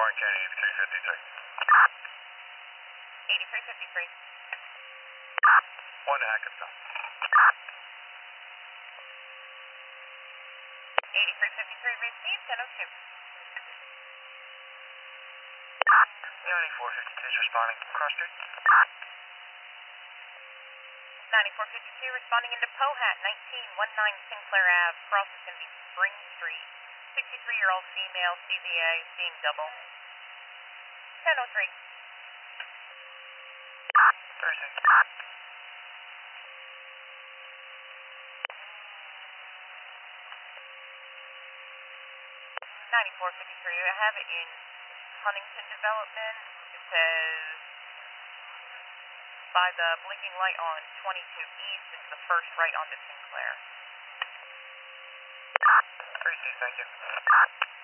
Orange County 8353. 8353. 1 Hackensack. 8353 received, 1002. 9452 is responding. Cross Street. 9452 responding into Pohat, 1919 Sinclair Ave, crosses in Spring Street. 63-year-old female, CVA, seeing double. 1003. 36. 9453, I have it in Huntington Development. It says by the blinking light on 22 East, it's the first right onto Sinclair. 36, thank you.